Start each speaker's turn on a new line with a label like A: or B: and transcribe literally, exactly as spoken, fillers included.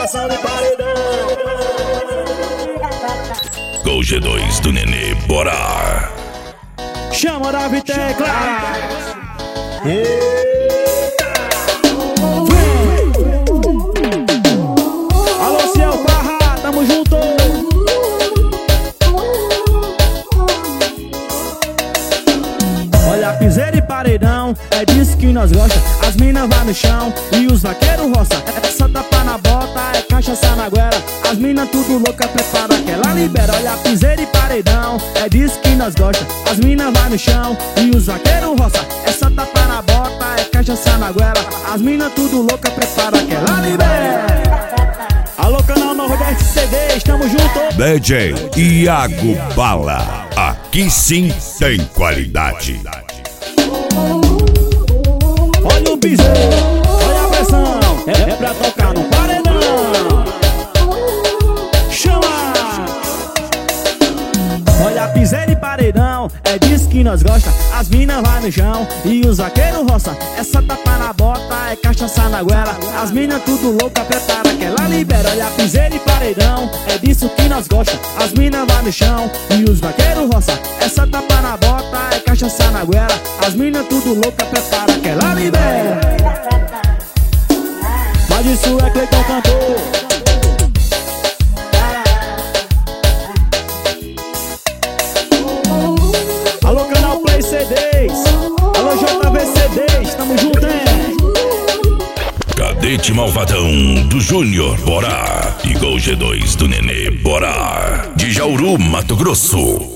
A: Formação de paredão.
B: Gol G dois do Nenê, bora!
A: Chama da Vitecla. Alô, Ciel Barra, tamo junto. Olha, piseira e paredão, é disso que nós gosta. As minas vai no chão e os vaqueiros roça. Essa tapa na bota, é cachaça na goela. As minas tudo louca, prepara que ela libera. Olha, piseira e paredão, é disso que nós gosta. As minas vai no chão e os vaqueiros roça. Essa tapa na bota, é cachaça na goela. As minas tudo louca, prepara que ela libera. Alô, canal Nordeste C D, estamos juntos.
B: D J Iago Bala, aqui sim tem qualidade.
A: Olha o piseiro, olha a pressão, é, é pra tocar no paredão. Chama! Olha, piseira e paredão, é disso que nós gosta. As minas vai no chão e os vaqueiros roça. Essa tapa na bota, é cachaça na goela. As minas tudo louca, prepara que ela libera. Olha, piseira e paredão, é disso que nós gosta. As minas vai no chão e os vaqueiros roça. Essa tapa na bota, é cachaça na goela. As minas tudo louca, prepara que ela libera. Mas isso é Cleiton cantor. Alô, canal Play C Ds. Alô, J V C Ds, tamo junto, hein?
B: Cadete Malvadão do Júnior, bora! E Gol G dois do Nenê, bora! De Jauru, Mato Grosso.